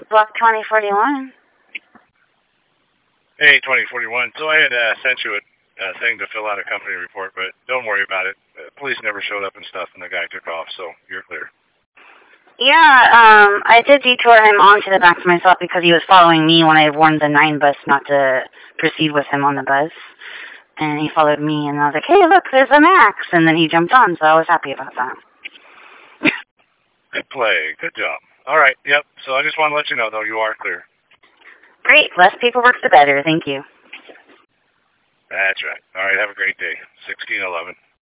Block 2041. Hey, 2041. So I had sent you a thing to fill out a company report, but don't worry about it. Police never showed up and stuff, and the guy took off, so you're clear. Yeah, I did detour him onto the back of my stop because he was following me when I warned the 9 bus not to proceed with him on the bus. And he followed me, and I was like, hey, look, there's a Max. And then he jumped on, so I was happy about that. Good play. Good job. All right, yep. So I just want to let you know, though, you are clear. Great. Less paperwork, the better. Thank you. That's right. All right, have a great day. 1611.